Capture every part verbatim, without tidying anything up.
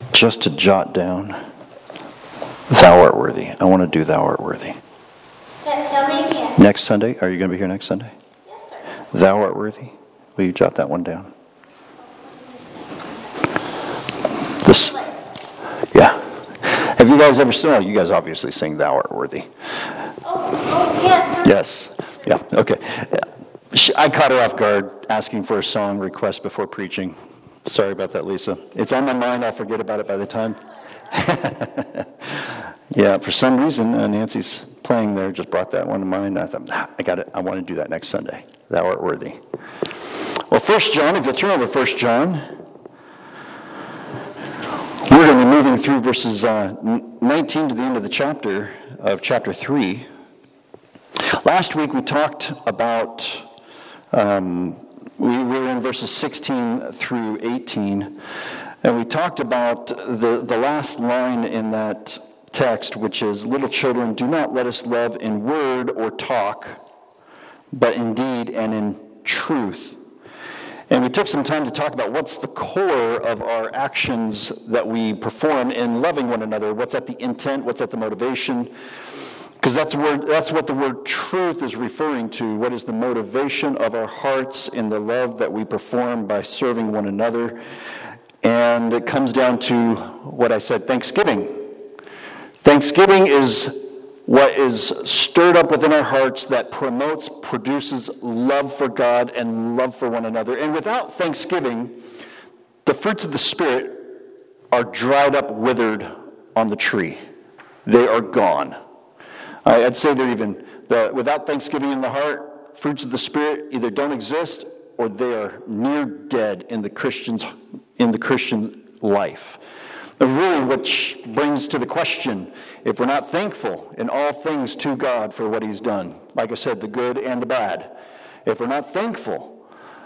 just to jot down, thou art worthy. I want to do thou art worthy. Tell me again. Next Sunday, are you going to be here next Sunday? Yes, sir. Thou art worthy. Will you jot that one down? This, yeah. Have you guys ever sung? Oh, you guys obviously sing "Thou Art Worthy." Oh, oh yes, sir. Yes. Yeah. Okay. I caught her off guard asking for a song request before preaching. Sorry about that, Lisa. It's on my mind. I'll forget about it by the time. Yeah. For some reason, uh, Nancy's playing there just brought that one to mind. I thought, nah, I got it. I want to do that next Sunday. Thou art worthy. Well, First John. If you'll turn over First John. We're going to be moving through verses uh, nineteen to the end of the chapter of chapter three. Last week we talked about, um, we were in verses sixteen through eighteen, and we talked about the, the last line in that text, which is, "Little children, do not let us love in word or talk, but in deed and in truth." And we took some time to talk about what's the core of our actions that we perform in loving one another. What's at the intent? What's at the motivation? Because that's word, that's what the word truth is referring to. What is the motivation of our hearts in the love that we perform by serving one another? And it comes down to what I said, thanksgiving. Thanksgiving is what is stirred up within our hearts that promotes, produces love for God and love for one another. And without thanksgiving, the fruits of the Spirit are dried up, withered on the tree. They are gone. I'd say they're even, the, without thanksgiving in the heart, fruits of the Spirit either don't exist or they are near dead in the Christian's, in the Christian life. Really, which brings to the question, if we're not thankful in all things to God for what He's done, like I said, the good and the bad, if we're not thankful,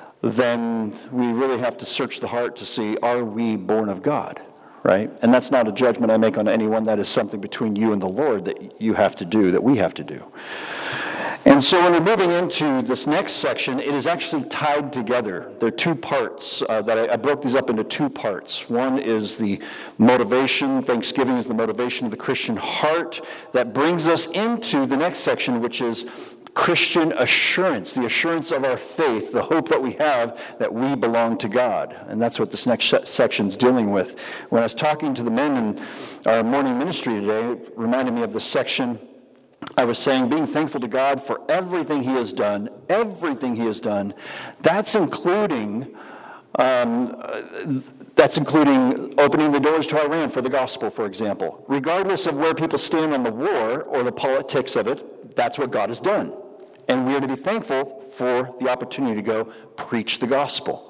then we really have to search the heart to see, are we born of God, right? And that's not a judgment I make on anyone. That is something between you and the Lord that you have to do, that we have to do. And so when we're moving into this next section, it is actually tied together. There are two parts uh, that I, I broke these up into two parts. One is the motivation. Thanksgiving is the motivation of the Christian heart. That brings us into the next section, which is Christian assurance, the assurance of our faith, the hope that we have that we belong to God. And that's what this next section is dealing with. When I was talking to the men in our morning ministry today, it reminded me of this section. I was saying being thankful to God for everything He has done, everything He has done. That's including, um, that's including opening the doors to Iran for the gospel, for example. Regardless of where people stand on the war or the politics of it, that's what God has done. And we are to be thankful for the opportunity to go preach the gospel.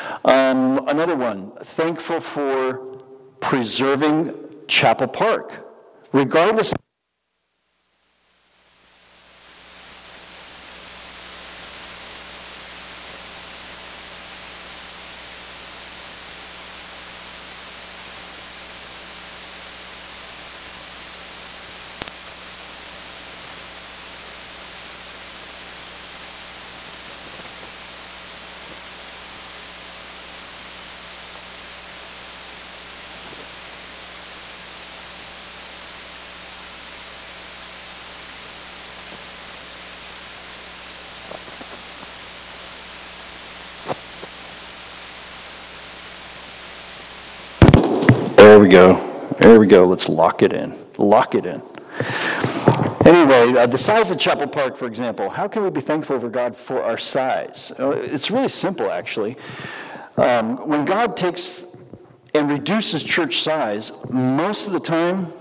Um, another one, thankful for preserving Chapel Park. Regardless of There we go. There we go. Let's lock it in. Lock it in. Anyway, uh, the size of Chapel Park, for example, how can we be thankful for God for our size? Uh, it's really simple, actually. Um, when God takes and reduces church size, most of the time,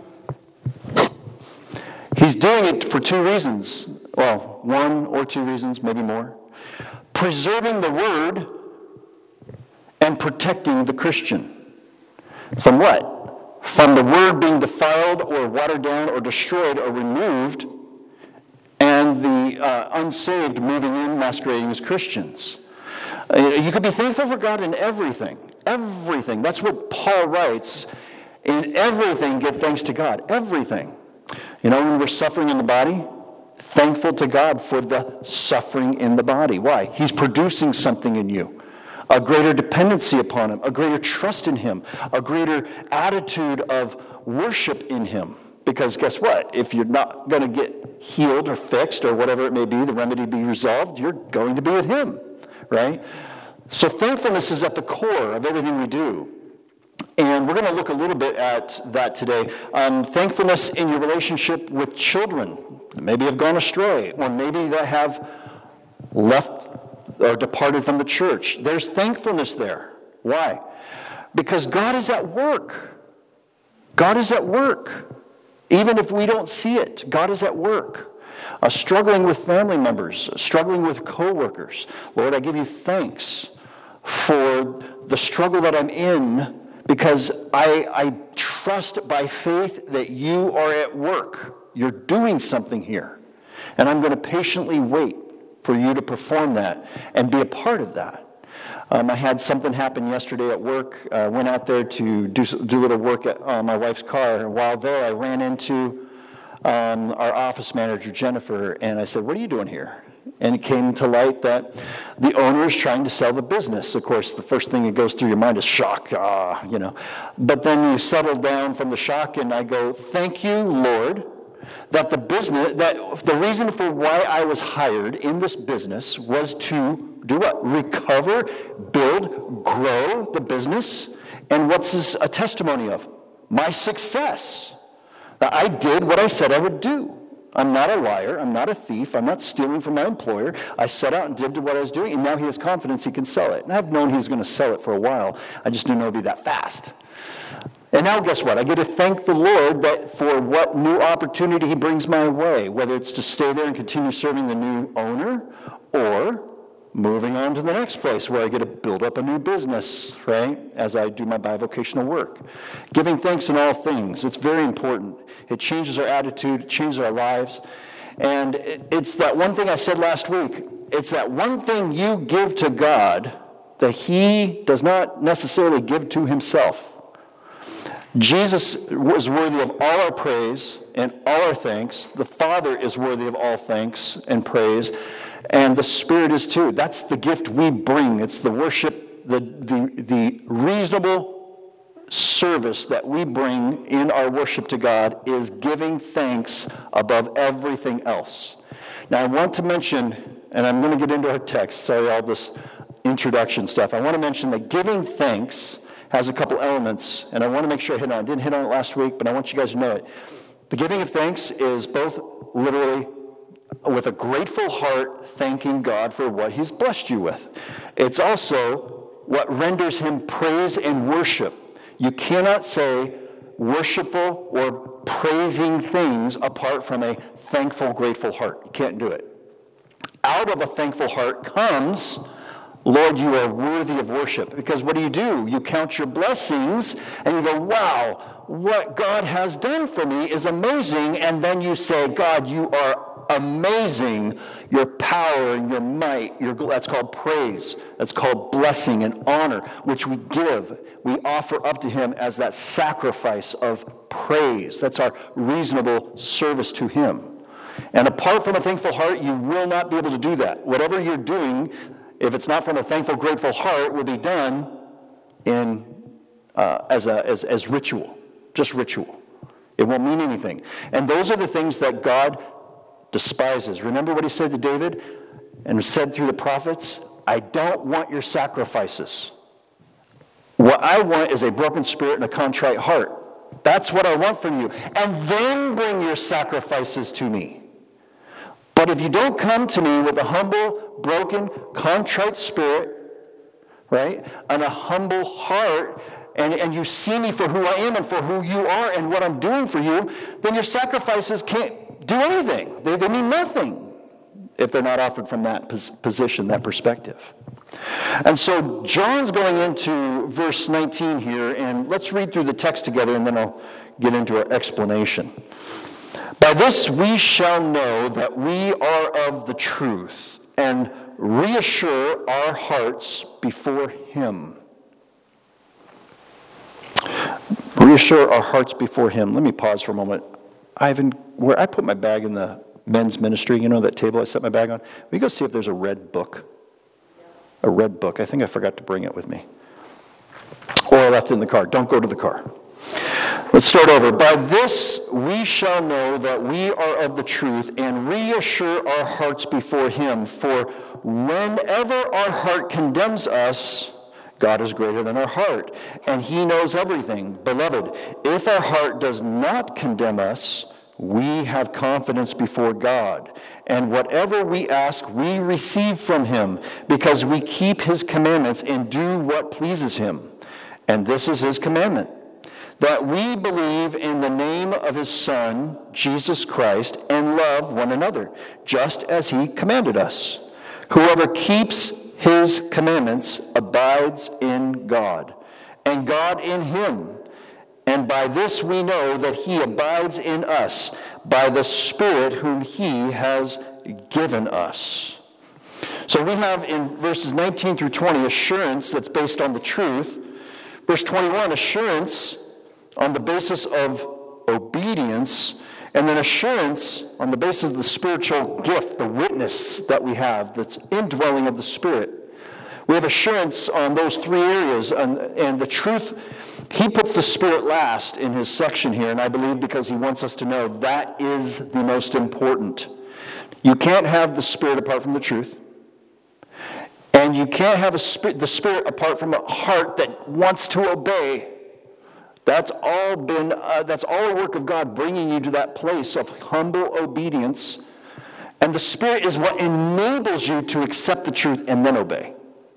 He's doing it for two reasons. Well, one or two reasons, maybe more. Preserving the Word and protecting the Christian. From what? From the Word being defiled or watered down or destroyed or removed, and the uh, unsaved moving in masquerading as Christians. Uh, you could be thankful for God in everything. Everything. That's what Paul writes. In everything, give thanks to God. Everything. You know, when we're suffering in the body, thankful to God for the suffering in the body. Why? He's producing something in you. a greater dependency upon him, a greater trust in him, a greater attitude of worship in him. Because guess what? If you're not going to get healed or fixed or whatever it may be, the remedy be resolved, you're going to be with him, right? So thankfulness is at the core of everything we do. And we're going to look a little bit at that today. Um, thankfulness in your relationship with children that maybe have gone astray, or maybe that have left or departed from the church. There's thankfulness there. Why? Because God is at work. God is at work. Even if we don't see it, God is at work. Uh, struggling with family members, struggling with coworkers. Lord, I give you thanks for the struggle that I'm in, because I, I trust by faith that you are at work. You're doing something here. And I'm going to patiently wait for you to perform that and be a part of that. Um, I had something happen yesterday at work. I uh, went out there to do, do a little work at uh, my wife's car. And while there, I ran into um, our office manager, Jennifer, and I said, "What are you doing here?" And it came to light that the owner is trying to sell the business. Of course, the first thing that goes through your mind is shock, ah, you know. But then you settle down from the shock, and I go, "Thank you, Lord, that the business, that the reason for why I was hired in this business was to do what? Recover, build, grow the business." And what's this a testimony of? My success. That I did what I said I would do. I'm not a liar. I'm not a thief. I'm not stealing from my employer. I set out and did what I was doing, and now he has confidence he can sell it. And I've known he was going to sell it for a while. I just didn't know it would be that fast. And now guess what? I get to thank the Lord that for what new opportunity he brings my way, whether it's to stay there and continue serving the new owner, or moving on to the next place where I get to build up a new business, right, as I do my bivocational work. Giving thanks in all things. It's very important. It changes our attitude. It changes our lives. And it's that one thing I said last week. It's that one thing you give to God that he does not necessarily give to himself. Jesus was worthy of all our praise and all our thanks. The Father is worthy of all thanks and praise. And the Spirit is too. That's the gift we bring. It's the worship, the, the, the reasonable service that we bring in our worship to God is giving thanks above everything else. Now I want to mention, and I'm going to get into our text, sorry, all this introduction stuff. I want to mention that giving thanks has a couple elements, and I want to make sure I hit on it. I didn't hit on it last week, but I want you guys to know it. The giving of thanks is both literally with a grateful heart thanking God for what he's blessed you with. It's also what renders him praise and worship. You cannot say worshipful or praising things apart from a thankful, grateful heart. You can't do it. Out of a thankful heart comes, Lord, you are worthy of worship. Because what do you do? You count your blessings and you go, wow, what God has done for me is amazing. And then you say, God, you are amazing. Your power and your might, your, that's called praise. That's called blessing and honor, which we give. We offer up to him as that sacrifice of praise. That's our reasonable service to him. And apart from a thankful heart, you will not be able to do that. Whatever you're doing, if it's not from a thankful, grateful heart, will be done in uh, as, a, as, as ritual, just ritual. It won't mean anything. And those are the things that God despises. Remember what he said to David and said through the prophets? I don't want your sacrifices. What I want is a broken spirit and a contrite heart. That's what I want from you. And then bring your sacrifices to me. But if you don't come to me with a humble, broken, contrite spirit, right, and a humble heart, and, and you see me for who I am and for who you are and what I'm doing for you, then your sacrifices can't do anything. They, they mean nothing if they're not offered from that pos- position, that perspective. And so John's going into verse nineteen here, and let's read through the text together, and then I'll get into our explanation. By this we shall know that we are of the truth, and reassure our hearts before him. Reassure our hearts before him. Let me pause for a moment. Ivan, where I put my bag in the men's ministry, you know that table I set my bag on? We go see if there's a red book. a red book. I think I forgot to bring it with me. Or I left it in the car. Don't go to the car. Let's start over. By this we shall know that we are of the truth and reassure our hearts before him. For whenever our heart condemns us, God is greater than our heart, and he knows everything. Beloved, if our heart does not condemn us, we have confidence before God. And whatever we ask, we receive from him, because we keep his commandments and do what pleases him. And this is his commandment, that we believe in the name of his Son, Jesus Christ, and love one another, just as he commanded us. Whoever keeps his commandments abides in God, and God in him. And by this we know that he abides in us, by the Spirit whom he has given us. So we have in verses nineteen through twenty assurance that's based on the truth. Verse twenty-one, assurance on the basis of obedience, and then assurance on the basis of the spiritual gift, the witness that we have, that's indwelling of the Spirit. We have assurance on those three areas, and, and the truth, he puts the Spirit last in his section here, and I believe because he wants us to know that is the most important. You can't have the Spirit apart from the truth, and you can't have a spirit, the Spirit apart from a heart that wants to obey. That's all been, uh, that's all a work of God, bringing you to that place of humble obedience. And the Spirit is what enables you to accept the truth and then obey.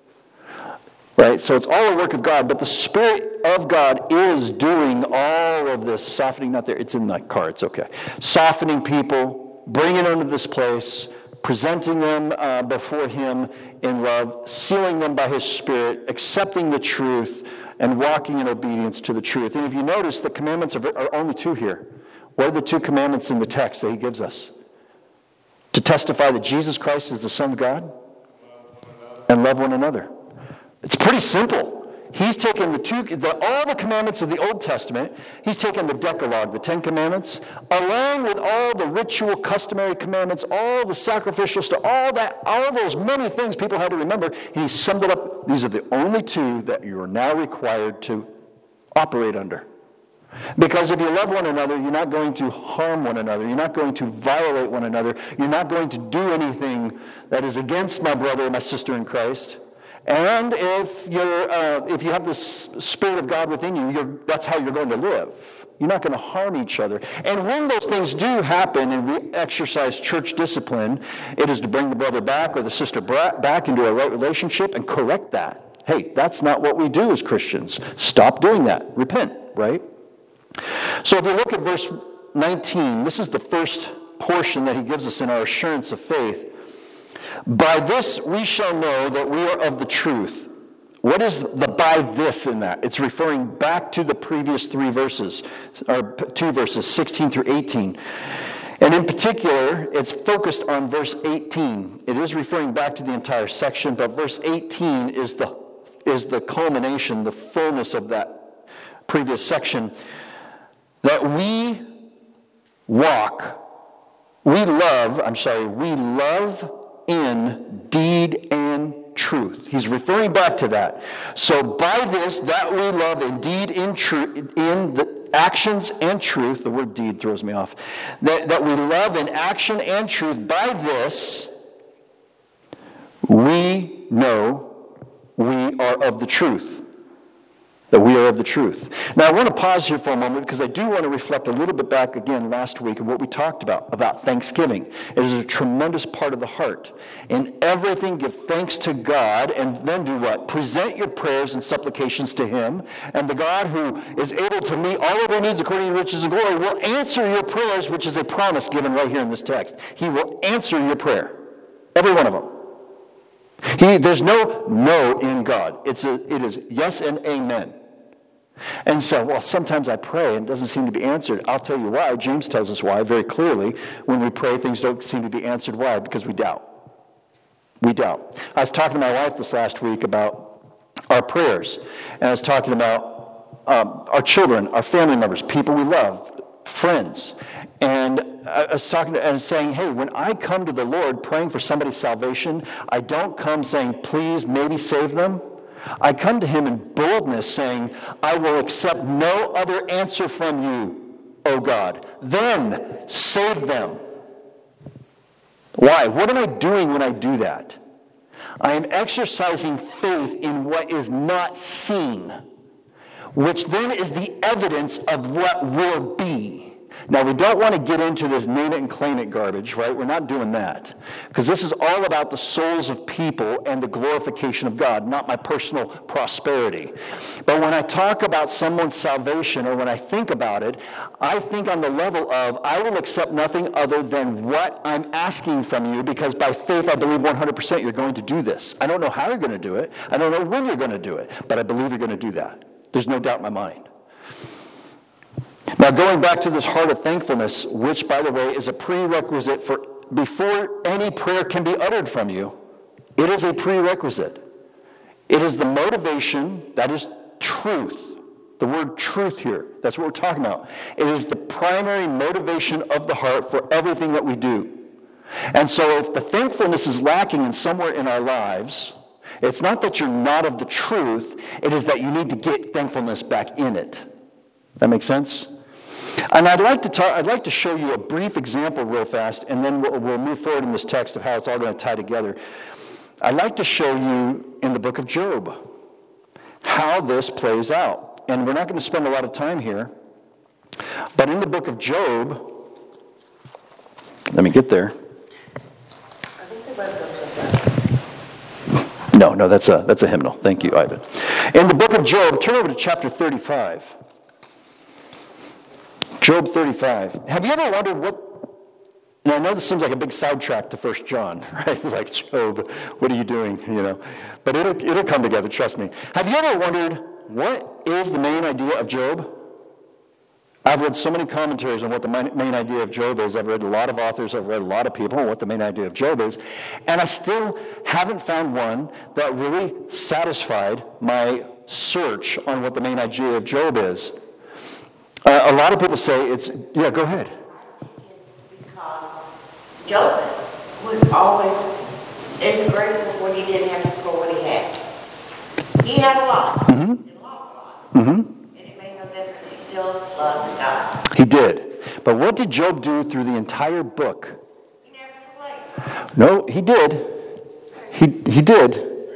Right? So it's all a work of God, but the Spirit of God is doing all of this softening. Not there, it's in my car, it's okay. Softening people, bringing them to this place, presenting them uh, before him in love, sealing them by his Spirit, accepting the truth, and walking in obedience to the truth. And if you notice, the commandments are, are only two here. What are the two commandments in the text that he gives us? To testify that Jesus Christ is the Son of God and love one another. It's pretty simple. He's taken the two, the, all the commandments of the Old Testament, he's taken the Decalogue, the Ten Commandments, along with all the ritual, customary commandments, all the sacrificial stuff, all that, all those many things people had to remember, and he summed it up. These are the only two that you are now required to operate under. Because if you love one another, you're not going to harm one another. You're not going to violate one another. You're not going to do anything that is against my brother or my sister in Christ. And if you're, uh, if you have the Spirit of God within you, you're, that's how you're going to live. You're not going to harm each other. And when those things do happen and we exercise church discipline, it is to bring the brother back or the sister back into a right relationship and correct that. Hey, that's not what we do as Christians. Stop doing that. Repent, right? So if we look at verse nineteen, this is the first portion that he gives us in our assurance of faith. By this we shall know that we are of the truth. What is the by this in that? It's referring back to the previous three verses, or two verses, sixteen through eighteen. And in particular, it's focused on verse eighteen. It is referring back to the entire section, but verse eighteen is the, is the culmination, the fullness of that previous section. That we walk, we love, I'm sorry, we love in deed and truth. He's referring back to that. So by this, that we love in deed in truth, in the actions and truth, the word deed throws me off, that, that we love in action and truth, by this, we know we are of the truth. That we are of the truth. Now I want to pause here for a moment because I do want to reflect a little bit back again last week of what we talked about, about thanksgiving. It is a tremendous part of the heart. In everything, give thanks to God, and then do what? Present your prayers and supplications to him, and the God who is able to meet all of your needs according to riches and glory will answer your prayers, which is a promise given right here in this text. He will answer your prayer. Every one of them. He, there's no no in God. It's a, it is yes and amen. And so, well, sometimes I pray and it doesn't seem to be answered. I'll tell you why. James tells us why very clearly. When we pray, things don't seem to be answered. Why? Because we doubt. We doubt. I was talking to my wife this last week about our prayers. And I was talking about um, our children, our family members, people we love, friends. And I was talking to, and saying, hey, when I come to the Lord praying for somebody's salvation, I don't come saying, please, maybe save them. I come to him in boldness saying, I will accept no other answer from you, O God. Then save them. Why? What am I doing when I do that? I am exercising faith in what is not seen, which then is the evidence of what will be. Now, we don't want to get into this name it and claim it garbage, right? We're not doing that. Because this is all about the souls of people and the glorification of God, not my personal prosperity. But when I talk about someone's salvation, or when I think about it, I think on the level of, I will accept nothing other than what I'm asking from you, because by faith I believe one hundred percent you're going to do this. I don't know how you're going to do it. I don't know when you're going to do it. But I believe you're going to do that. There's no doubt in my mind. Now, going back to this heart of thankfulness, which, by the way, is a prerequisite for before any prayer can be uttered from you, it is a prerequisite. It is the motivation, that is truth. The word truth here, that's what we're talking about. It is the primary motivation of the heart for everything that we do. And so if the thankfulness is lacking in somewhere in our lives, it's not that you're not of the truth, it is that you need to get thankfulness back in it. That makes sense? And I'd like to talk, I'd like to show you a brief example real fast, and then we'll, we'll move forward in this text of how it's all going to tie together. I'd like to show you in the book of Job how this plays out. And we're not going to spend a lot of time here, but in the book of Job, let me get there. No, no, that's a that's a hymnal. Thank you, Ivan. In the book of Job, turn over to chapter thirty-five. Job thirty-five. Have you ever wondered what, and I know this seems like a big sidetrack to First John, right? It's like, Job, what are you doing, you know? But it'll, it'll come together, trust me. Have you ever wondered, what is the main idea of Job? I've read so many commentaries on what the main idea of Job is. I've read a lot of authors, I've read a lot of people on what the main idea of Job is, and I still haven't found one that really satisfied my search on what the main idea of Job is. Uh, a lot of people say it's, yeah, go ahead. I think it's because Job was always as grateful when he didn't have for what he had. He had a lot, mm-hmm. and lost a lot. Mm-hmm. And it made no difference. He still loved God. He did. But what did Job do through the entire book? He never complained. No, he did. He he did.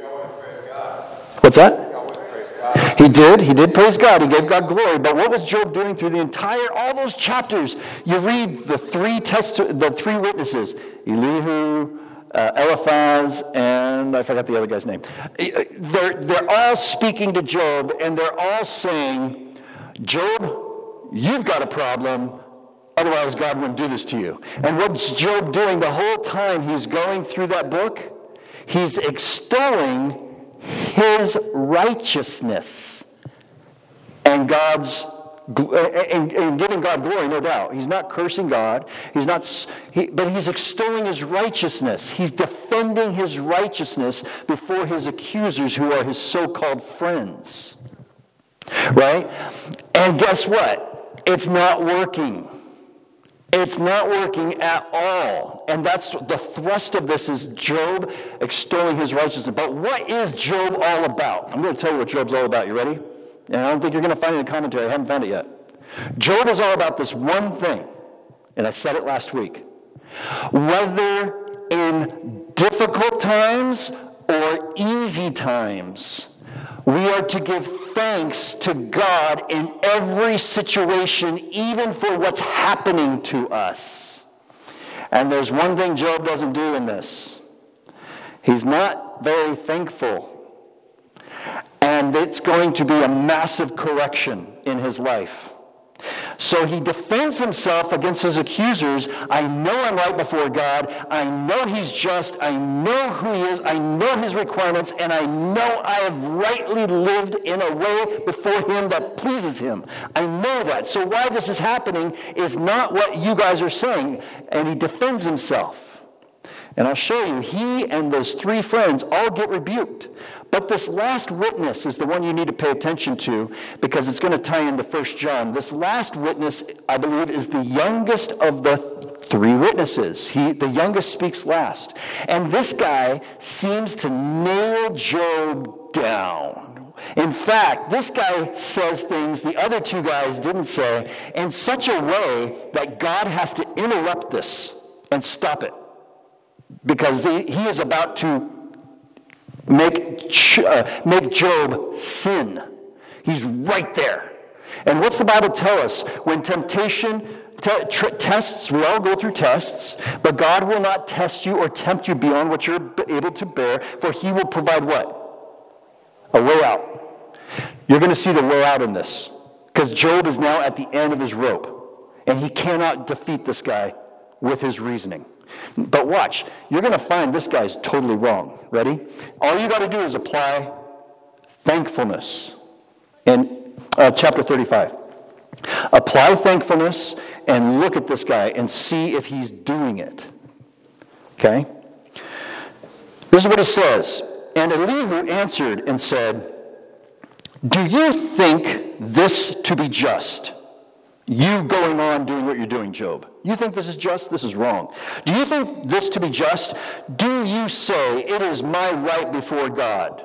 What's that? He did. He did praise God. He gave God glory. But what was Job doing through the entire, all those chapters? You read the three test, the three witnesses, Elihu, uh, Eliphaz, and I forgot the other guy's name. They're, they're all speaking to Job, and they're all saying, Job, you've got a problem. Otherwise, God wouldn't do this to you. And what's Job doing the whole time he's going through that book? He's extolling his righteousness and God's and, and giving God glory, no doubt. He's not cursing God. He's not, he, but he's extolling his righteousness. He's defending his righteousness before his accusers, who are his so-called friends. Right? And guess what? It's not working. It's not working at all. And that's the thrust of this, is Job extolling his righteousness. But what is Job all about? I'm going to tell you what Job's all about. You ready? And I don't think you're going to find it in commentary. I haven't found it yet. Job is all about this one thing. And I said it last week. Whether in difficult times or easy times, we are to give thanks to God in every situation, even for what's happening to us. And there's one thing Job doesn't do in this. He's not very thankful. And it's going to be a massive correction in his life. So he defends himself against his accusers. I know I'm right before God. I know he's just. I know who he is. I know his requirements. And I know I have rightly lived in a way before him that pleases him. I know that. So why this is happening is not what you guys are saying. And he defends himself. And I'll show you, he and those three friends all get rebuked. But this last witness is the one you need to pay attention to because it's going to tie into First John. This last witness, I believe, is the youngest of the three witnesses. He, the youngest speaks last. And this guy seems to nail Job down. In fact, this guy says things the other two guys didn't say in such a way that God has to interrupt this and stop it. Because he, he is about to make, uh, make Job sin. He's right there. And what's the Bible tell us? When temptation te- tr- tests, we all go through tests, but God will not test you or tempt you beyond what you're able to bear, for he will provide what? A way out. You're going to see the way out in this. Because Job is now at the end of his rope. And he cannot defeat this guy with his reasoning. But watch, you're going to find this guy's totally wrong. Ready? All you got to do is apply thankfulness. In uh, chapter thirty-five. Apply thankfulness and look at this guy and see if he's doing it. Okay? This is what he says. And Elihu answered and said, do you think this to be just? You going on doing what you're doing, Job. You think this is just? This is wrong. Do you think this to be just? Do you say, it is my right before God,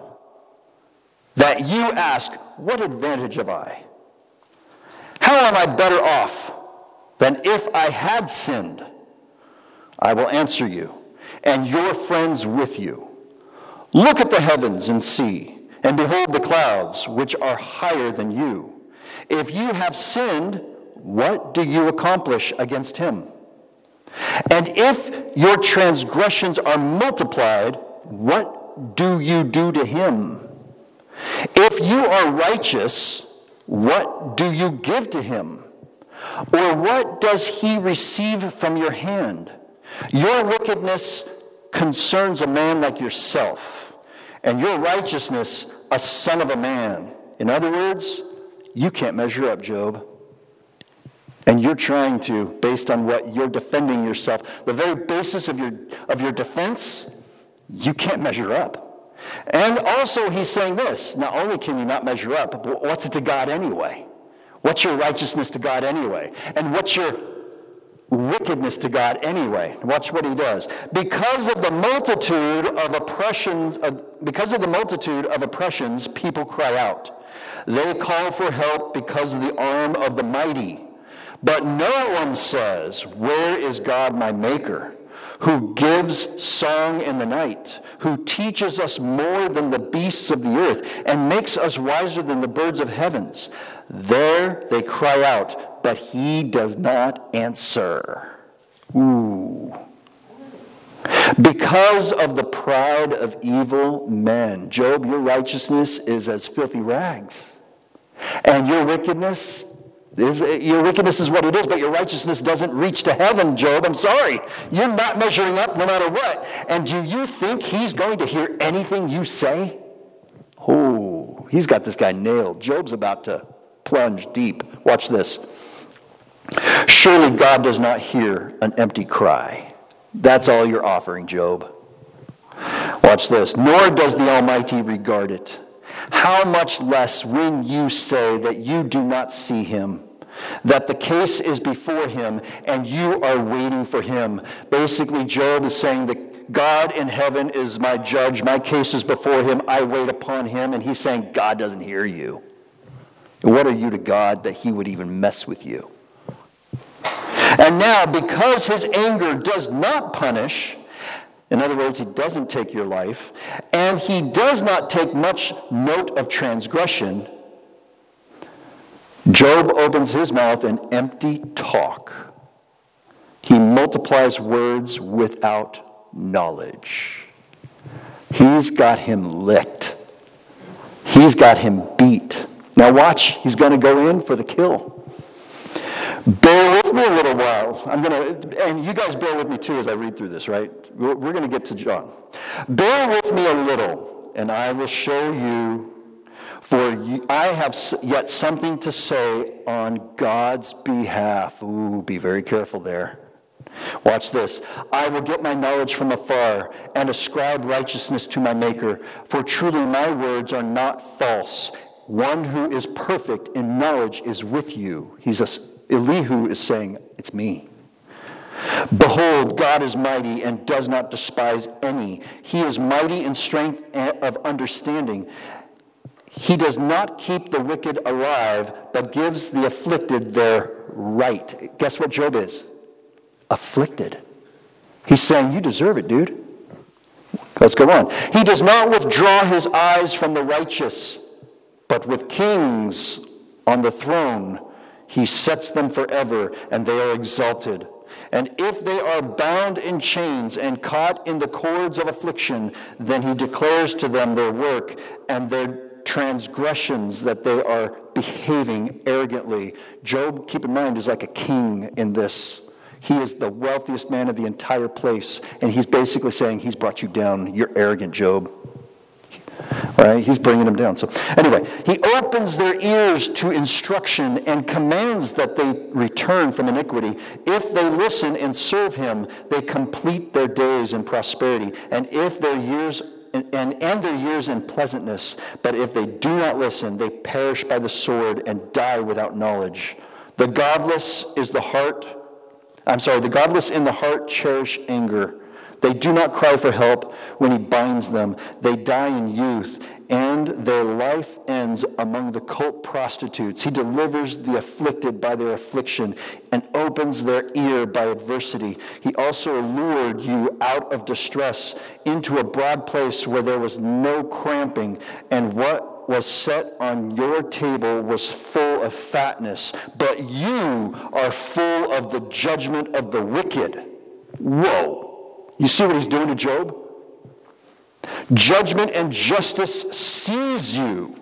that you ask, what advantage have I? How am I better off than if I had sinned? I will answer you, and your friends with you. Look at the heavens and see, and behold the clouds, which are higher than you. If you have sinned, what do you accomplish against him? And if your transgressions are multiplied, what do you do to him? If you are righteous, what do you give to him? Or what does he receive from your hand? Your wickedness concerns a man like yourself, and your righteousness a son of a man. In other words, you can't measure up, Job. And you're trying to, based on what you're defending yourself, the very basis of your of your defense, you can't measure up. And also he's saying this, not only can you not measure up, but what's it to God anyway? What's your righteousness to God anyway? And what's your wickedness to God anyway? Watch what he does. Because of the multitude of oppressions, of, because of the multitude of oppressions, people cry out. They call for help because of the arm of the mighty. But no one says, where is God my maker, who gives song in the night, who teaches us more than the beasts of the earth, and makes us wiser than the birds of heavens? There they cry out, but he does not answer. Ooh. Because of the pride of evil men. Job, your righteousness is as filthy rags. And your wickedness is, your wickedness is what it is, but your righteousness doesn't reach to heaven, Job. I'm sorry. You're not measuring up no matter what. And do you think he's going to hear anything you say? Oh, he's got this guy nailed. Job's about to plunge deep. Watch this. Surely God does not hear an empty cry. That's all you're offering, Job. Watch this. Nor does the Almighty regard it. How much less when you say that you do not see him, that the case is before him and you are waiting for him. Basically, Job is saying that God in heaven is my judge. My case is before him. I wait upon him. And he's saying God doesn't hear you. What are you to God that he would even mess with you? And now, because his anger does not punish, in other words, he doesn't take your life, and he does not take much note of transgression, Job opens his mouth in empty talk. He multiplies words without knowledge. He's got him licked. He's got him beat. Now watch, he's going to go in for the kill. Bear with me a little while. I'm going to, and you guys bear with me too as I read through this, right? We're, we're going to get to John. Bear with me a little, and I will show you, for you, I have yet something to say on God's behalf. Ooh, be very careful there. Watch this. I will get my knowledge from afar and ascribe righteousness to my Maker. For truly my words are not false. One who is perfect in knowledge is with you. He's a, Elihu is saying, it's me. Behold, God is mighty and does not despise any. He is mighty in strength of understanding. He does not keep the wicked alive, but gives the afflicted their right. Guess what Job is? Afflicted. He's saying, you deserve it, dude. Let's go on. He does not withdraw his eyes from the righteous, but with kings on the throne, he sets them forever, and they are exalted. And if they are bound in chains and caught in the cords of affliction, then he declares to them their work and their transgressions, that they are behaving arrogantly. Job, keep in mind, is like a king in this. He is the wealthiest man of the entire place, and he's basically saying, he's brought you down. You're arrogant, Job. Right? He's bringing them down. So anyway, he opens their ears to instruction and commands that they return from iniquity. If they listen and serve him, they complete their days in prosperity, and if their years and, and end their years in pleasantness. But if they do not listen, they perish by the sword and die without knowledge. The godless is the heart. I'm sorry, the godless in the heart cherish anger. They do not cry for help when he binds them. They die in youth, and their life ends among the cult prostitutes. He delivers the afflicted by their affliction and opens their ear by adversity. He also lured you out of distress into a broad place where there was no cramping, and what was set on your table was full of fatness. But you are full of the judgment of the wicked. Whoa. You see what he's doing to Job? Judgment and justice seize you.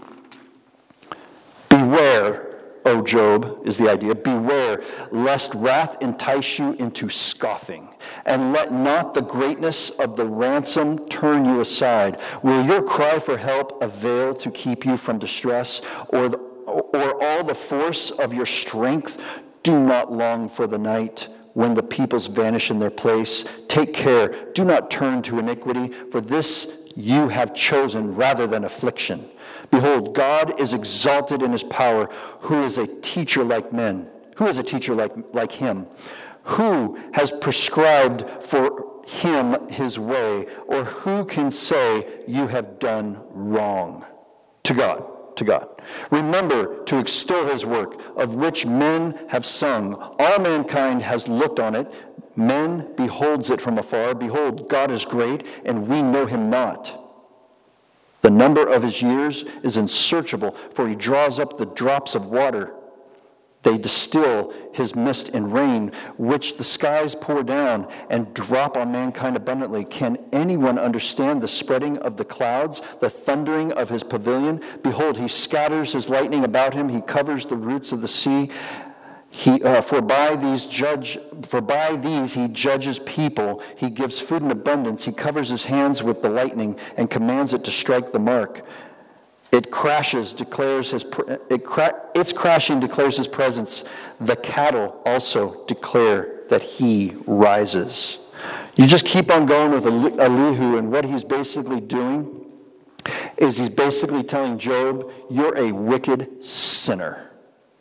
Beware, O Job, is the idea. Beware, lest wrath entice you into scoffing. And let not the greatness of the ransom turn you aside. Will your cry for help avail to keep you from distress? Or, the, or all the force of your strength? Do not long for the night, when the peoples vanish in their place. Take care, do not turn to iniquity, for this you have chosen rather than affliction. Behold, God is exalted in his power, who is a teacher like men. Who is a teacher like, like him? Who has prescribed for him his way, or who can say you have done wrong? To God. To God. Remember to extol his work, of which men have sung. All mankind has looked on it. Men beholds it from afar. Behold, God is great, and we know him not. The number of his years is unsearchable, for he draws up the drops of water. They distill his mist and rain, which the skies pour down and drop on mankind abundantly. Can anyone understand the spreading of the clouds, the thundering of his pavilion? Behold, he scatters his lightning about him. He covers the roots of the sea. He, uh, for by these judge, for by these he judges people. He gives food in abundance. He covers his hands with the lightning and commands it to strike the mark. It crashes, declares his, it cra- its crashing declares his presence. The cattle also declare that he rises. You just keep on going with Elihu, and what he's basically doing is he's basically telling Job, you're a wicked sinner.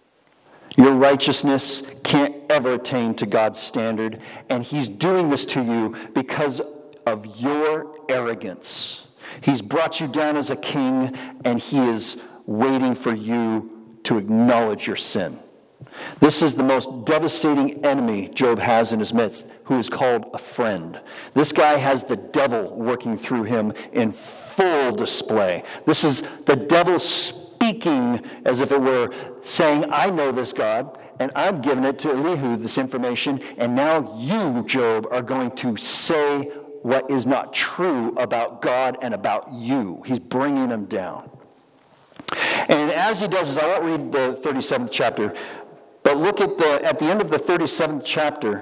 Your righteousness can't ever attain to God's standard, and he's doing this to you because of your arrogance. He's brought you down as a king, and he is waiting for you to acknowledge your sin. This is the most devastating enemy Job has in his midst, who is called a friend. This guy has the devil working through him in full display. This is the devil speaking as if it were saying, I know this God, and I'm giving it to Elihu, this information, and now you, Job, are going to say what is not true about God and about you. He's bringing them down. And as he does this, I won't read the thirty-seventh chapter, but look at the at the end of the thirty-seventh chapter,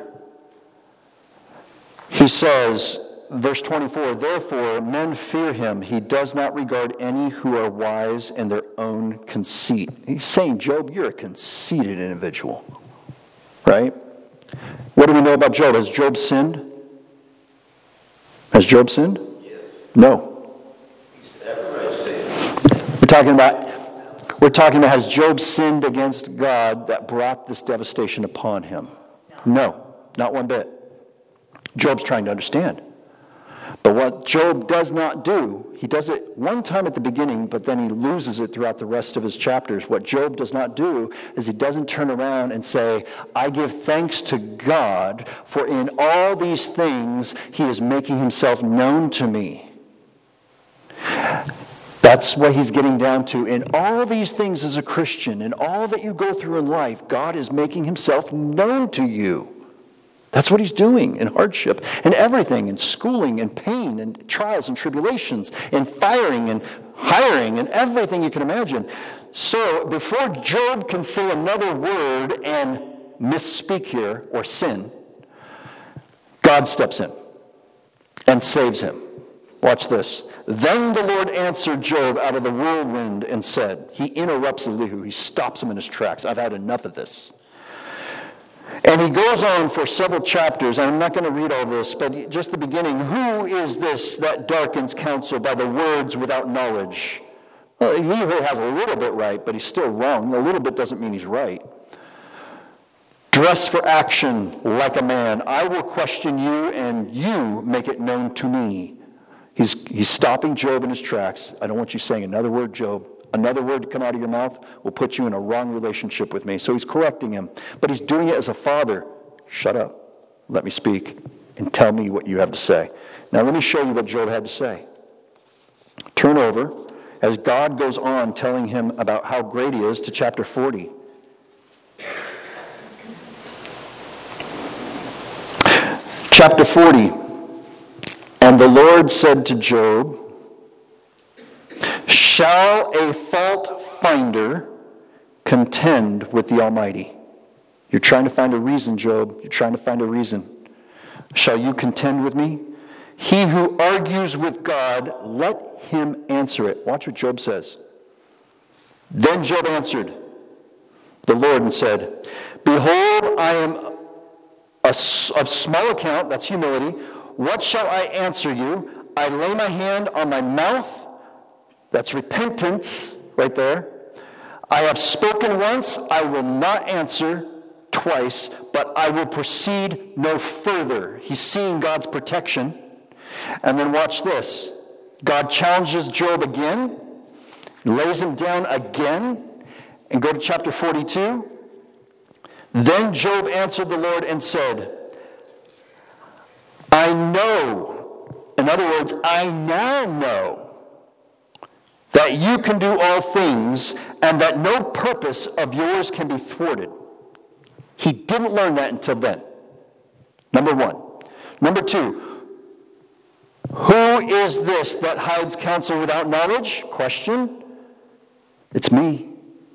he says, verse twenty-four, therefore men fear him. He does not regard any who are wise in their own conceit. He's saying, Job, you're a conceited individual, right? What do we know about Job? Has Job sinned? Has Job sinned? Yes. No. He said, everybody sinned. We're talking about, we're talking about has Job sinned against God that brought this devastation upon him? No, not one bit. Job's trying to understand. But what Job does not do, he does it one time at the beginning, but then he loses it throughout the rest of his chapters. What Job does not do is he doesn't turn around and say, I give thanks to God, for in all these things he is making himself known to me. That's what he's getting down to. In all these things as a Christian, in all that you go through in life, God is making himself known to you. That's what he's doing in hardship and everything, in schooling and pain and trials and tribulations, in firing and hiring and everything you can imagine. So before Job can say another word and misspeak here or sin, God steps in and saves him. Watch this. Then the Lord answered Job out of the whirlwind and said, he interrupts Elihu. He stops him in his tracks. I've had enough of this. And he goes on for several chapters. I'm not going to read all this, but just the beginning. Who is this that darkens counsel by the words without knowledge? Well, Elihu has a little bit right, but he's still wrong. A little bit doesn't mean he's right. Dress for action like a man. I will question you, and you make it known to me. He's, he's stopping Job in his tracks. I don't want you saying another word, Job. Another word to come out of your mouth will put you in a wrong relationship with me. So he's correcting him. But he's doing it as a father. Shut up. Let me speak. And tell me what you have to say. Now let me show you what Job had to say. Turn over as God goes on telling him about how great he is to chapter forty. Chapter forty. And the Lord said to Job, shall a fault finder contend with the Almighty? You're trying to find a reason, Job. You're trying to find a reason. Shall you contend with me? He who argues with God, let him answer it. Watch what Job says. Then Job answered the Lord and said, behold, I am a, of small account, that's humility. What shall I answer you? I lay my hand on my mouth. That's repentance right there. I have spoken once, I will not answer twice, but I will proceed no further. He's seeing God's protection. And then watch this. God challenges Job again, lays him down again, and go to chapter forty-two. Then Job answered the Lord and said, I know, in other words, I now know that you can do all things, and that no purpose of yours can be thwarted. He didn't learn that until then. Number one. Number two, who is this that hides counsel without knowledge? Question. It's me.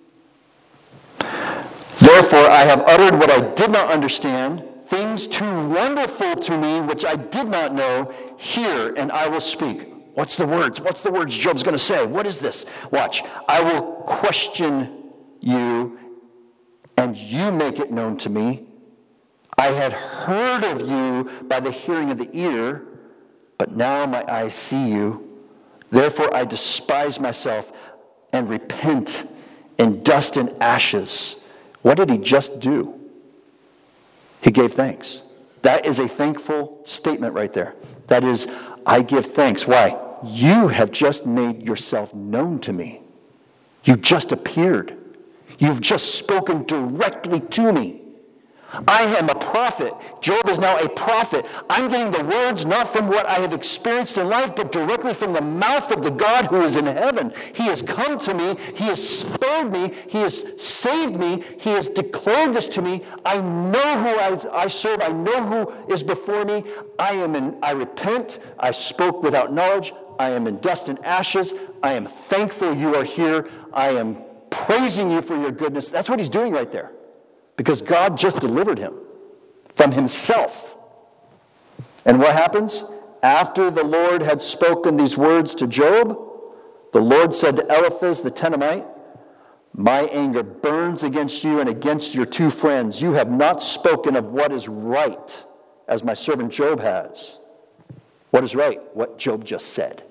Therefore, I have uttered what I did not understand, things too wonderful to me which I did not know. Hear, and I will speak. What's the words? What's the words Job's going to say? What is this? Watch. I will question you, and you make it known to me. I had heard of you by the hearing of the ear, but now my eyes see you. Therefore I despise myself and repent in dust and ashes. What did he just do? He gave thanks. That is a thankful statement right there. That is, I give thanks. Why? You have just made yourself known to me. You just appeared. You've just spoken directly to me. I am a prophet. Job is now a prophet. I'm getting the words not from what I have experienced in life, but directly from the mouth of the God who is in heaven. He has come to me. He has spared me. He has saved me. He has declared this to me. I know who I, I serve. I know who is before me. I am in, I repent. I spoke without knowledge. I am in dust and ashes. I am thankful you are here. I am praising you for your goodness. That's what he's doing right there. Because God just delivered him from himself. And what happens? After the Lord had spoken these words to Job, the Lord said to Eliphaz the Temanite, My anger burns against you and against your two friends. You have not spoken of what is right, as my servant Job has. What is right? What Job just said.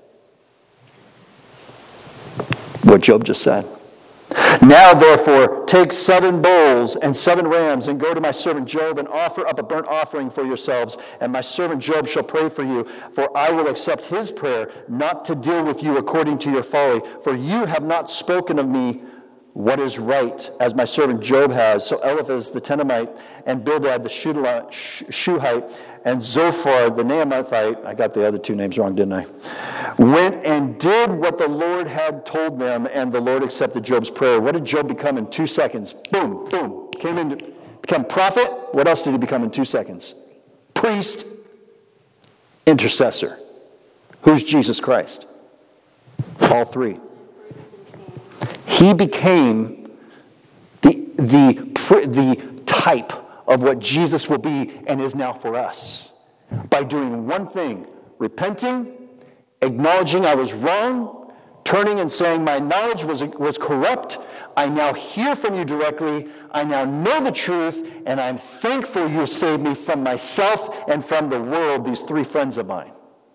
What Job just said. Now, therefore, take seven bulls and seven rams and go to my servant Job and offer up a burnt offering for yourselves, and my servant Job shall pray for you, for I will accept his prayer, not to deal with you according to your folly. For you have not spoken of me what is right, as my servant Job has. So Eliphaz the Temanite, and Bildad the Shuhite, and Zophar the Naamathite, I got the other two names wrong, didn't I? Went and did what the Lord had told them, and the Lord accepted Job's prayer. What did Job become in two seconds? Boom, boom. Came in to become prophet. What else did he become in two seconds? Priest, intercessor. Who's Jesus Christ? All three. He became the, the, the type of what Jesus will be and is now for us. By doing one thing, repenting, acknowledging I was wrong, turning and saying my knowledge was, was corrupt. I now hear from you directly. I now know the truth, and I'm thankful you saved me from myself and from the world, these three friends of mine.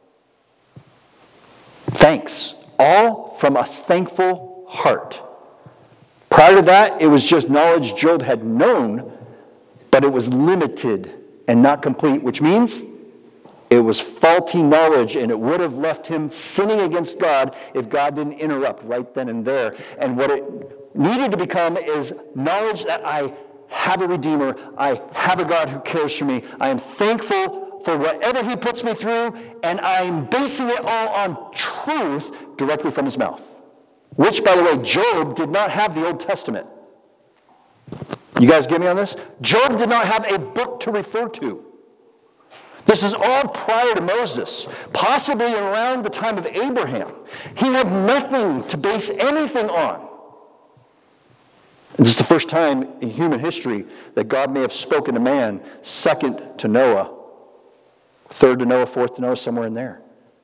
Thanks. All from a thankful heart. Prior to that, it was just knowledge Job had known, but it was limited and not complete, which means it was faulty knowledge, and it would have left him sinning against God if God didn't interrupt right then and there. And what it needed to become is knowledge that I have a Redeemer, I have a God who cares for me, I am thankful for whatever he puts me through, and I'm basing it all on truth directly from his mouth. Which, by the way, Job did not have the Old Testament. You guys get me on this? Job did not have a book to refer to. This is all prior to Moses, possibly around the time of Abraham. He had nothing to base anything on. And this is the first time in human history that God may have spoken to man, second to Noah, third to Noah, fourth to Noah, somewhere in there.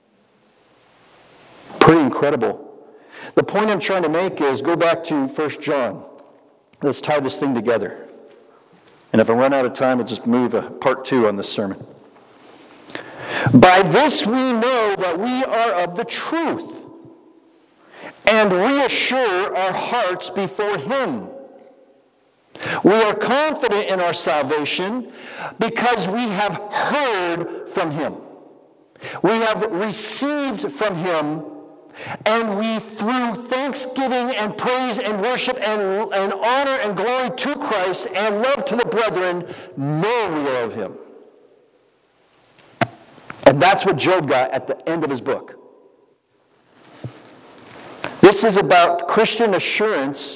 Pretty incredible. The point I'm trying to make is, go back to First John. Let's tie this thing together. And if I run out of time, I'll just move a part two on this sermon. By this we know that we are of the truth, and reassure our hearts before him. We are confident in our salvation because we have heard from him. We have received from him, and we, through thanksgiving and praise and worship and, and honor and glory to Christ and love to the brethren, know we are of him. And that's what Job got at the end of his book. This is about Christian assurance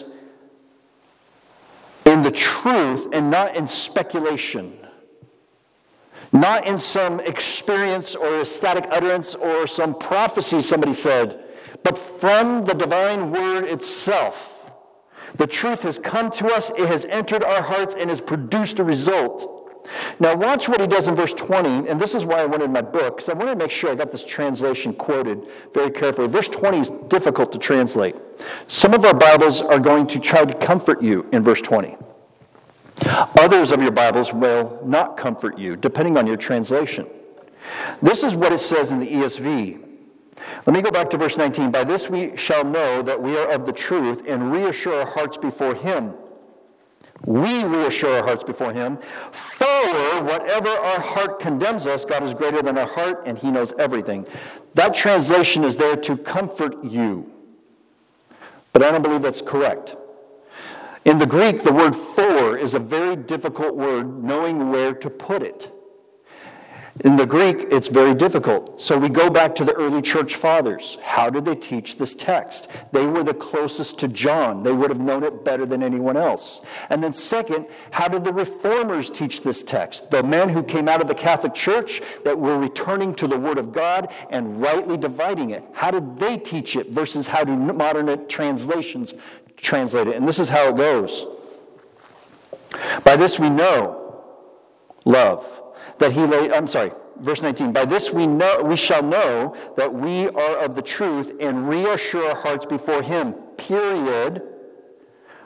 in the truth and not in speculation. Not in some experience or ecstatic utterance or some prophecy somebody said, but from the divine word itself. The truth has come to us, it has entered our hearts, and has produced a result. Now watch what he does in verse twenty, and this is why I wanted my book, because I wanted to make sure I got this translation quoted very carefully. Verse twenty is difficult to translate. Some of our Bibles are going to try to comfort you in verse twenty. Others of your Bibles will not comfort you, depending on your translation. This is what it says in the E S V. Let me go back to verse nineteen. By this we shall know that we are of the truth, and reassure our hearts before him. We reassure our hearts before him. For whatever our heart condemns us, God is greater than our heart, and he knows everything. That translation is there to comfort you. But I don't believe that's correct. In the Greek, the word for is a very difficult word, knowing where to put it. In the Greek, it's very difficult. So we go back to the early church fathers. How did they teach this text? They were the closest to John. They would have known it better than anyone else. And then second, how did the reformers teach this text? The men who came out of the Catholic Church that were returning to the Word of God and rightly dividing it. How did they teach it versus how do modern translations translate it? And this is how it goes. By this we know love. That he laid, I'm sorry, verse nineteen. By this we know, we shall know that we are of the truth, and reassure our hearts before him. Period.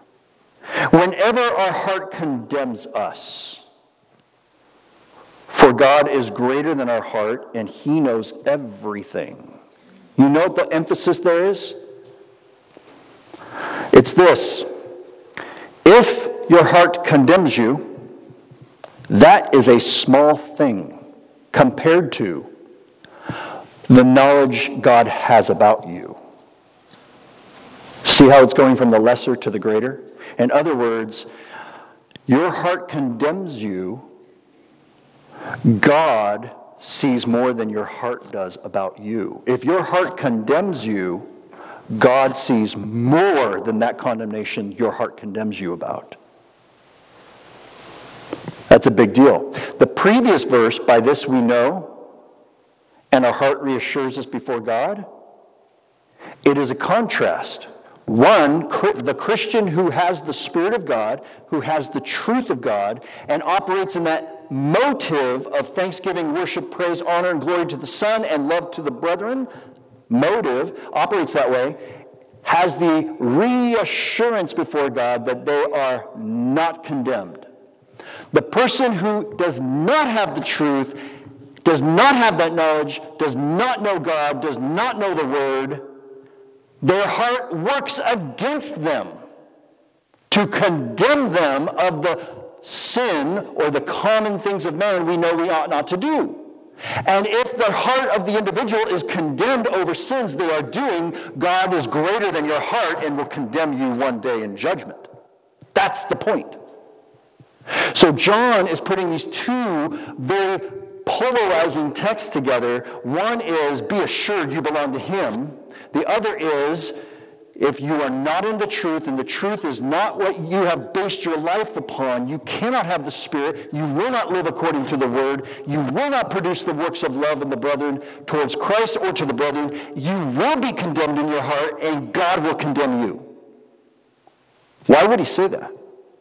Whenever our heart condemns us, for God is greater than our heart, and He knows everything. You know what the emphasis there is? It's this. If your heart condemns you, that is a small thing compared to the knowledge God has about you. See how it's going from the lesser to the greater? In other words, your heart condemns you. God sees more than your heart does about you. If your heart condemns you, God sees more than that condemnation your heart condemns you about. That's a big deal. The previous verse, by this we know, and our heart reassures us before God, it is a contrast. One, the Christian who has the Spirit of God, who has the truth of God, and operates in that motive of thanksgiving, worship, praise, honor, and glory to the Son, and love to the brethren, motive, operates that way, has the reassurance before God that they are not condemned. The person who does not have the truth, does not have that knowledge, does not know God, does not know the Word, their heart works against them to condemn them of the sin or the common things of man we know we ought not to do. And if the heart of the individual is condemned over sins they are doing, God is greater than your heart and will condemn you one day in judgment. That's the point. So John is putting these two very polarizing texts together. One is, be assured you belong to Him. The other is, if you are not in the truth, and the truth is not what you have based your life upon, you cannot have the Spirit, you will not live according to the Word, you will not produce the works of love in the brethren towards Christ or to the brethren, you will be condemned in your heart, and God will condemn you. Why would He say that?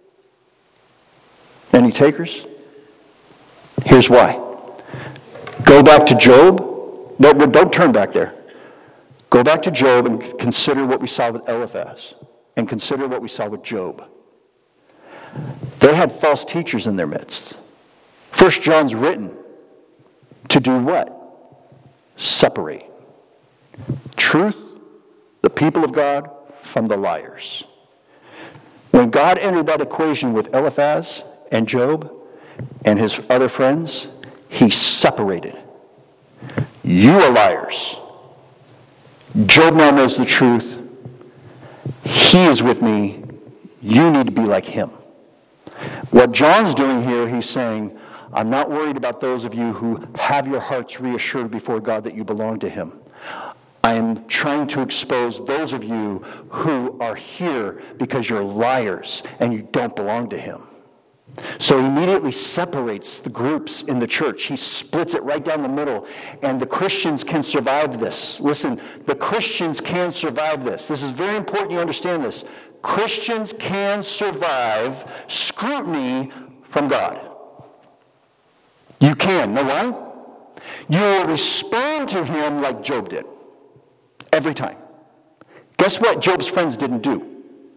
Any takers? Here's why. Go back to Job. No, don't turn back there. Go back to Job and consider what we saw with Eliphaz. And consider what we saw with Job. They had false teachers in their midst. First John's written to do what? Separate truth, the people of God, from the liars. When God entered that equation with Eliphaz and Job and his other friends, He separated. You are liars. Job now knows the truth. He is with me. You need to be like him. What John's doing here, he's saying, I'm not worried about those of you who have your hearts reassured before God that you belong to Him. I am trying to expose those of you who are here because you're liars and you don't belong to Him. So he immediately separates the groups in the church. He splits it right down the middle. And the Christians can survive this. Listen, the Christians can survive this. This is very important you understand this. Christians can survive scrutiny from God. You can. Know why? You will respond to Him like Job did. Every time. Guess what Job's friends didn't do?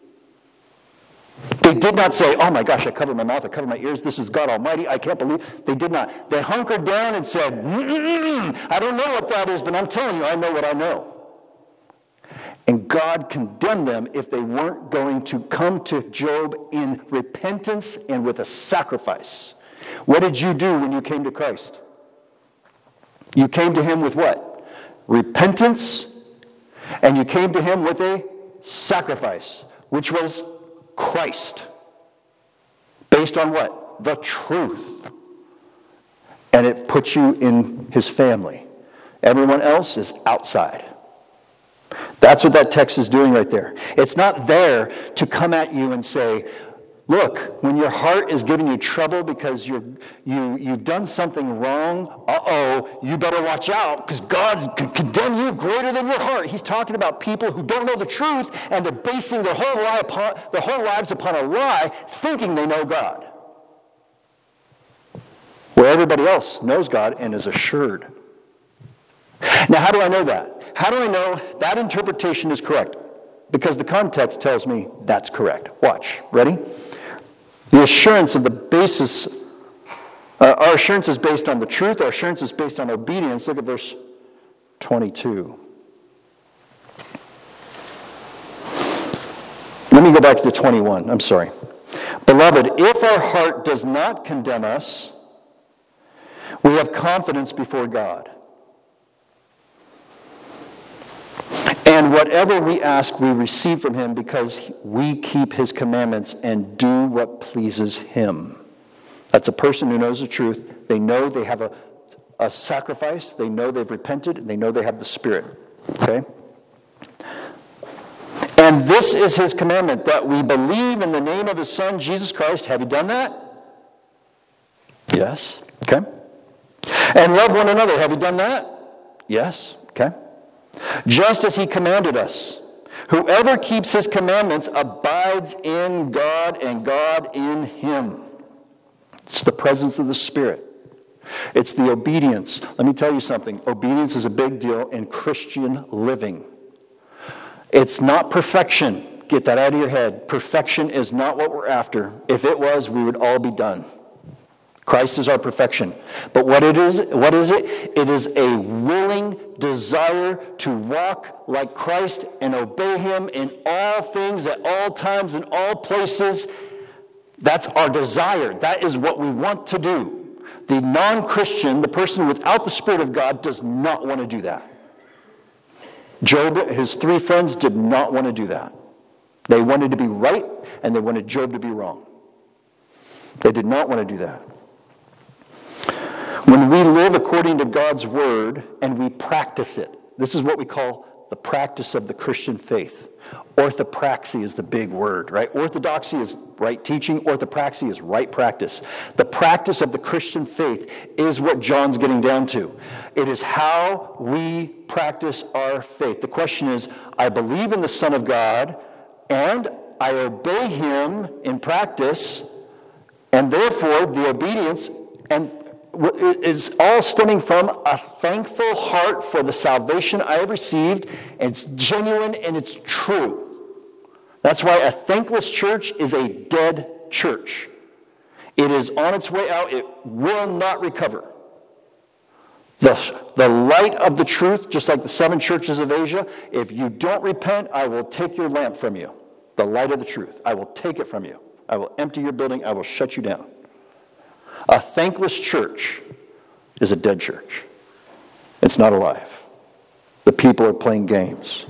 They did not say, oh my gosh, I covered my mouth, I covered my ears, this is God Almighty, I can't believe. They did not. They hunkered down and said, Mm-mm-mm. I don't know what that is, but I'm telling you, I know what I know. And God condemned them if they weren't going to come to Job in repentance and with a sacrifice. What did you do when you came to Christ? You came to Him with what? Repentance, and you came to Him with a sacrifice, which was Christ. Based on what? The truth. And it puts you in His family. Everyone else is outside. That's what that text is doing right there. It's not there to come at you and say, look, when your heart is giving you trouble because you're, you, you've done something wrong, uh-oh, you better watch out because God can condemn you greater than your heart. He's talking about people who don't know the truth and they're basing their whole, lie upon, their whole lives upon a lie, thinking they know God. Where everybody else knows God and is assured. Now, how do I know that? How do I know that interpretation is correct? because the context tells me that's correct. Watch. Ready? The assurance of the basis, uh, our assurance is based on the truth. Our assurance is based on obedience. Look at verse twenty-two. Let me go back to twenty-one. I'm sorry. Beloved, if our heart does not condemn us, we have confidence before God. And whatever we ask, we receive from him because we keep his commandments and do what pleases him. That's a person who knows the truth. They know they have a, a sacrifice. They know they've repented. And they know they have the Spirit. Okay? And this is his commandment, that we believe in the name of his Son, Jesus Christ. Have you done that? Yes. Okay. And love one another. Have you done that? Yes. Okay. Just as he commanded us. Whoever keeps his commandments abides in God and God in him. It's the presence of the Spirit. It's the obedience. Let me tell you something. Obedience is a big deal in Christian living. It's not perfection. Get that out of your head. Perfection is not what we're after. If it was, we would all be done. Christ is our perfection. But what it is, what is it? It is a willing desire to walk like Christ and obey him in all things, at all times, in all places. That's our desire. That is what we want to do. The non-Christian, the person without the Spirit of God, does not want to do that. Job, his three friends, did not want to do that. They wanted to be right, and they wanted Job to be wrong. They did not want to do that. When we live according to God's word and we practice it, this is what we call the practice of the Christian faith. Orthopraxy is the big word, right? Orthodoxy is right teaching. Orthopraxy is right practice. The practice of the Christian faith is what John's getting down to. It is how we practice our faith. The question is, I believe in the Son of God, and I obey him in practice, and therefore the obedience and is all stemming from a thankful heart for the salvation I have received. And it's genuine and it's true. That's why a thankless church is a dead church. It is on its way out. It will not recover. The, the light of the truth, just like the seven churches of Asia, if you don't repent, I will take your lamp from you. The light of the truth. I will take it from you. I will empty your building. I will shut you down. A thankless church is a dead church. It's not alive. The people are playing games.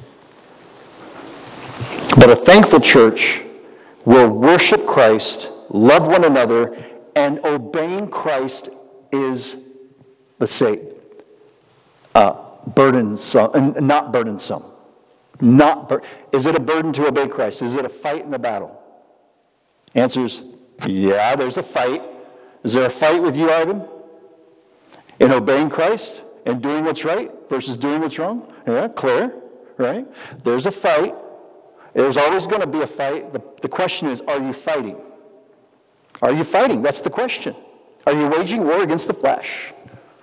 But a thankful church will worship Christ, love one another, and obeying Christ is, let's say, uh, burdensome, and not burdensome. Not bur- is it a burden to obey Christ? Is it a fight in the battle? Answer is, yeah, there's a fight. Is there a fight with you, Ivan? In obeying Christ and doing what's right versus doing what's wrong? Yeah, clear, right? There's a fight. There's always going to be a fight. The, the question is, are you fighting? Are you fighting? That's the question. Are you waging war against the flesh?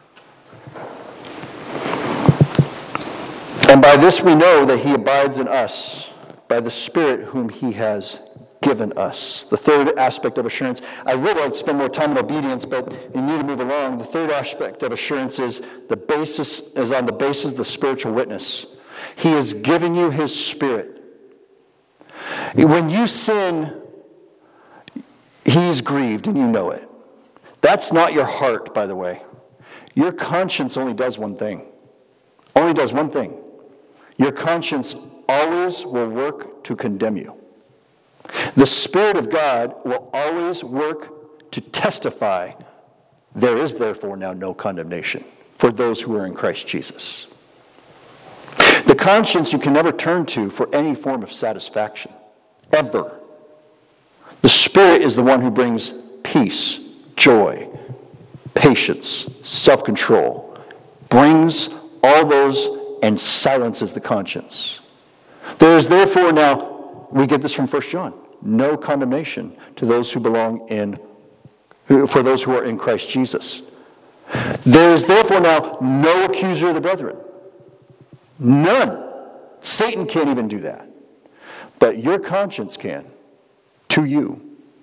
And by this we know that he abides in us, by the Spirit whom he has given us. The third aspect of assurance, I would like to spend more time on obedience, but you need to move along. The third aspect of assurance is the basis is on the basis of the spiritual witness. He has given you his Spirit. When you sin, he's grieved and you know it. That's not your heart, by the way. Your conscience only does one thing. Only does one thing. Your conscience always will work to condemn you. The Spirit of God will always work to testify, there is therefore now no condemnation for those who are in Christ Jesus. The conscience you can never turn to for any form of satisfaction, ever. The Spirit is the one who brings peace, joy, patience, self-control, brings all those and silences the conscience. There is therefore now, we get this from First John, no condemnation to those who belong in, for those who are in Christ Jesus. There is therefore now no accuser of the brethren. None. Satan can't even do that. but your conscience can, to you.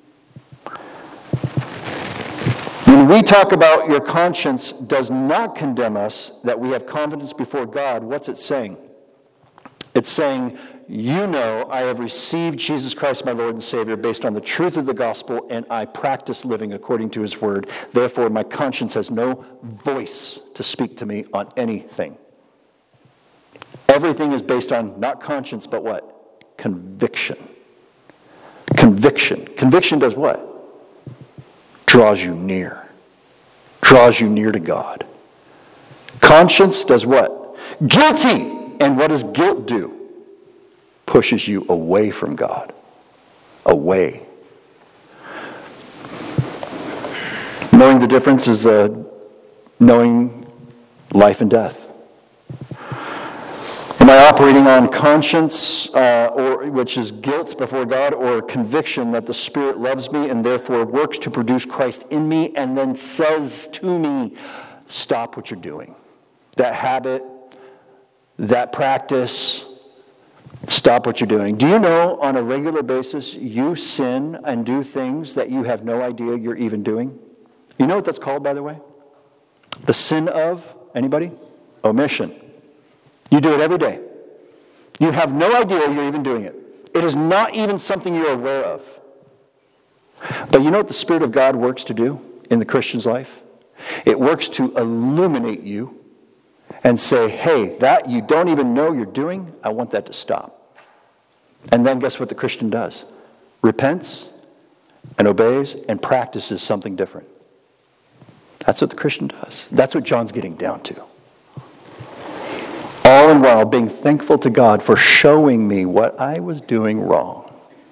When we talk about your conscience does not condemn us, that we have confidence before God, what's it saying? It's saying, you know I have received Jesus Christ my Lord and Savior based on the truth of the gospel, and I practice living according to his word. Therefore, my conscience has no voice to speak to me on anything. Everything is based on not conscience, but what? Conviction. Conviction. Conviction does what? Draws you near. Draws you near to God. Conscience does what? Guilty! And what does guilt do? Pushes you away from God. Away. Knowing the difference is uh, knowing life and death. Am I operating on conscience, uh, or which is guilt before God, or conviction that the Spirit loves me and therefore works to produce Christ in me and then says to me, stop what you're doing. That habit, that practice, stop what you're doing. Do you know on a regular basis you sin and do things that you have no idea you're even doing? You know what that's called, by the way? The sin of, anybody? Omission. You do it every day. You have no idea you're even doing it. It is not even something you're aware of. But you know what the Spirit of God works to do in the Christian's life? It works to illuminate you and say, hey, that you don't even know you're doing, I want that to stop. And then guess what the Christian does? Repents and obeys and practices something different. That's what the Christian does. That's what John's getting down to. All in while being thankful to God for showing me what I was doing wrong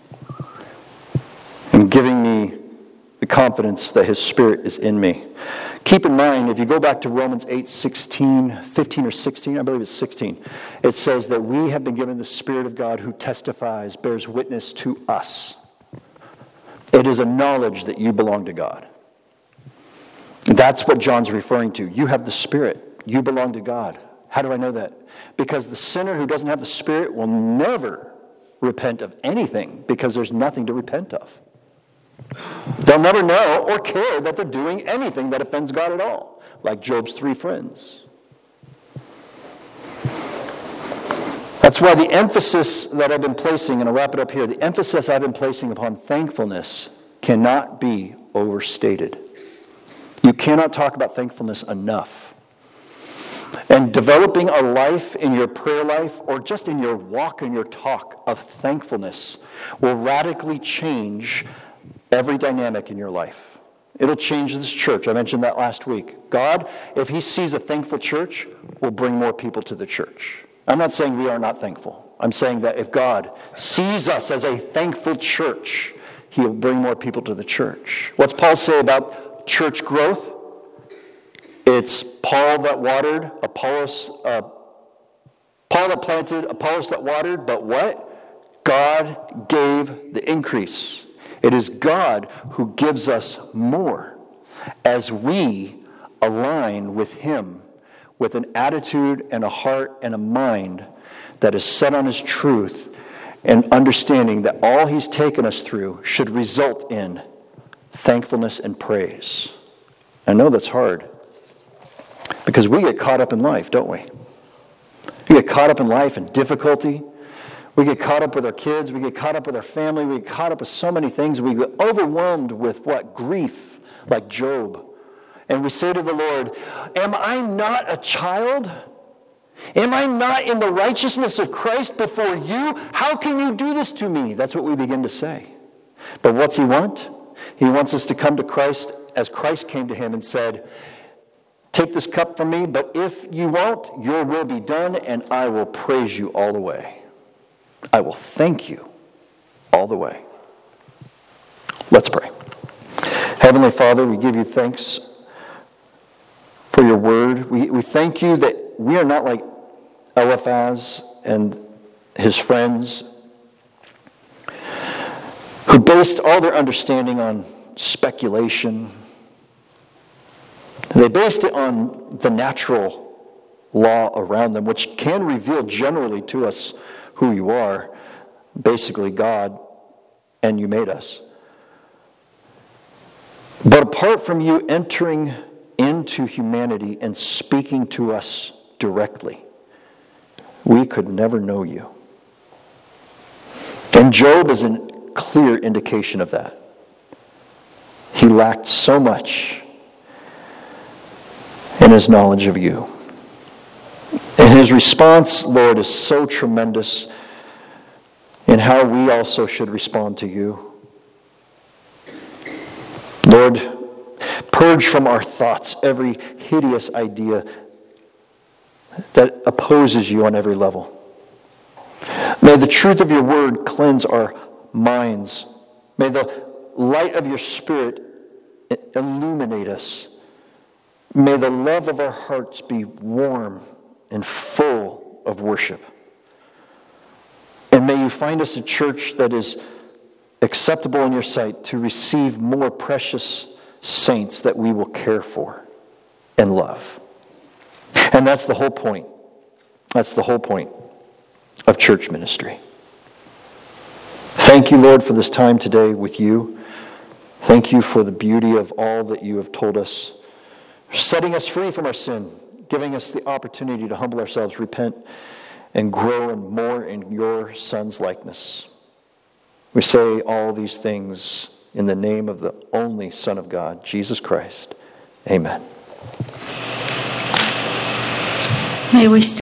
and giving me the confidence that his Spirit is in me. Keep in mind, if you go back to Romans eight, sixteen, fifteen or sixteen, I believe it's sixteen, it says that we have been given the Spirit of God who testifies, bears witness to us. It is a knowledge that you belong to God. That's what John's referring to. You have the Spirit. You belong to God. How do I know that? Because the sinner who doesn't have the Spirit will never repent of anything because there's nothing to repent of. They'll never know or care that they're doing anything that offends God at all, like Job's three friends. That's why the emphasis that I've been placing, and I'll wrap it up here, the emphasis I've been placing upon thankfulness cannot be overstated. You cannot talk about thankfulness enough. And developing a life in your prayer life or just in your walk and your talk of thankfulness will radically change every dynamic in your life. It'll change this church. I mentioned that last week. God, if he sees a thankful church, will bring more people to the church. I'm not saying we are not thankful. I'm saying that if God sees us as a thankful church, he'll bring more people to the church. What's Paul say about church growth? It's Paul that watered, Apollos, uh, Paul that planted, Apollos that watered, but what? God gave the increase. It is God who gives us more as we align with him with an attitude and a heart and a mind that is set on his truth and understanding that all he's taken us through should result in thankfulness and praise. I know that's hard. Because we get caught up in life, don't we? We get caught up in life and difficulty. We get caught up with our kids. We get caught up with our family. We get caught up with so many things. We get overwhelmed with what? Grief, like Job. And we say to the Lord, am I not a child? Am I not in the righteousness of Christ before you? How can you do this to me? That's what we begin to say. But what's he want? He wants us to come to Christ as Christ came to him and said, take this cup from me, but if you won't, your will be done, and I will praise you all the way. I will thank you all the way. Let's pray. Heavenly Father, we give you thanks for your word. We, we thank you that we are not like Eliphaz and his friends who based all their understanding on speculation. They based it on the natural law around them, which can reveal generally to us who you are. basically God, and you made us. But apart from you entering into humanity and speaking to us directly, we could never know you. And Job is a clear indication of that. He lacked so much in his knowledge of you. And his response, Lord, is so tremendous in how we also should respond to you. Lord, purge from our thoughts every hideous idea that opposes you on every level. May the truth of your word cleanse our minds. May the light of your Spirit illuminate us. May the love of our hearts be warm and full of worship. And may you find us a church that is acceptable in your sight to receive more precious saints that we will care for and love. And that's the whole point. That's the whole point of church ministry. Thank you, Lord, for this time today with you. Thank you for the beauty of all that you have told us, setting us free from our sin, giving us the opportunity to humble ourselves, repent, and grow in more in your Son's likeness. We say all these things in the name of the only Son of God, Jesus Christ. Amen. May we stand.